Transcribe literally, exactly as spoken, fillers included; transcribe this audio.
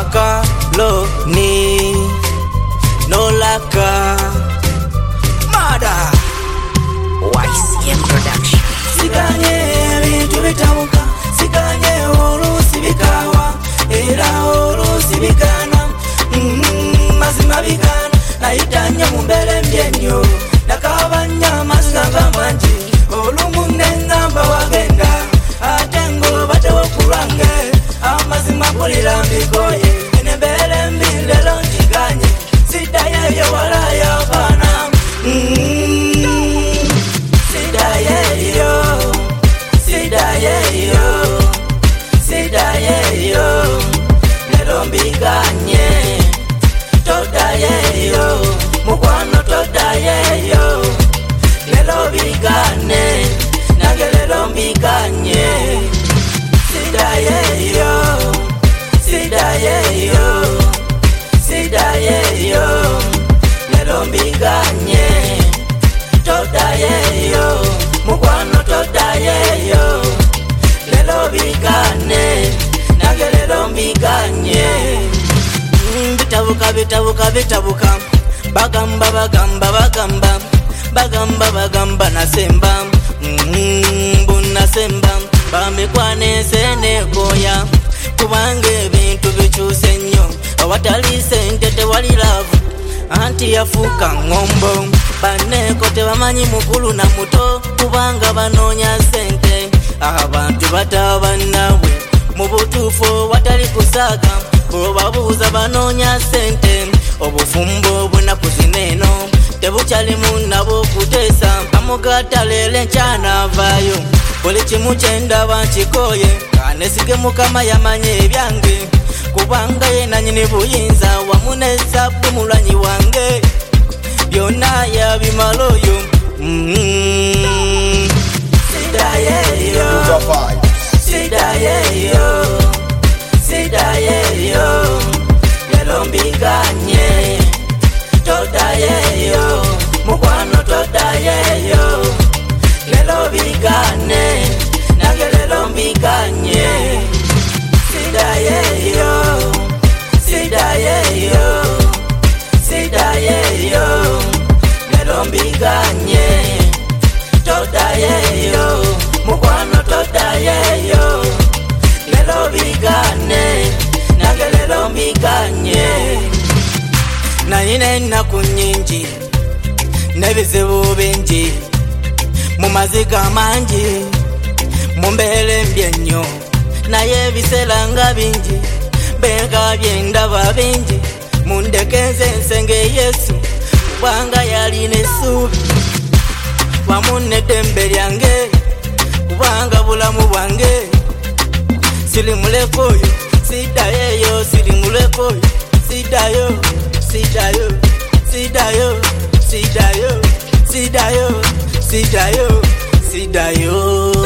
macaroni no laka mada Y C M production. Siganye bintu bitabuka, siganye olusi bikawa, era olusi bikana, mm, mazima bikana, naitanya mumbele mbyenyo, nakabanya mazanga manji, olumu nengamba wagenda, atengo batewo kurange, amazima kulira mbikoye, enembele mbile lonjiganye, sidaye yo wala ya bana, mm. Sidaye yo, sidaye yo, sidaye yo, lelo mbiganye, todaye yo, mukwano todaye yo, lelo bigane, nage lelo mbiganye, sidaye yo, sidaye yo, sidaye yo, lelo mbiganye, todaye yo, mukwano todaye yo, lelo bigane, nage lelo mbiganye. Bitabuka bitabuka bitabuka, bagamba bagamba bagamba, bagamba bagamba nasemba, mbu nasemba, bamekwane sene koya, kubange bintu bichuse nnyo, awatali sente tewali love, anti yafuka ngombo, baneko tebamanyi mukulu na muto, kubanga banonya sente, abantu bataba nawe, mu butuufu watali kusaga, obabuuza banonya sente, obufumbo bunaku zineno, tebukyali munabo kuteesa, amugata lele nkyana avaayo, buli kimu kyendaba nkikoye, kanesige mukama yamanye ebyange, kubanga ye nanyini buyinza, wamu nezabbu mulwanyi wange, byonna yabimala oyo. Mm-hmm. Sidaye yo, sidaye yo, sidaye yo, lelo mbiganye, todaye yo, mukwano todaye yo, lelo bigane, nage lelo mbiganye, sidaye yo, sidaye yo, sidaye yo, lelo mbiganye, todaye yo, mukwano todaye yo, lelo bigane, nage lelo mbiganye. Nayine ennaku nnyingi n'ebizibu bingi mu maziga mangi mu mbeera embi ennyo, naye ebiseera nga bingi bengabye ndaba bingi, mundeke nze nsenge Yesu kubanga yalina essuubi wamu n'eddembe lyange, kubanga bulamu bwange siri muleko oyo, sidayo eyo siri muleko oyo, sidayo sidayo sidayo sidayo sidayo sidayo sidayo.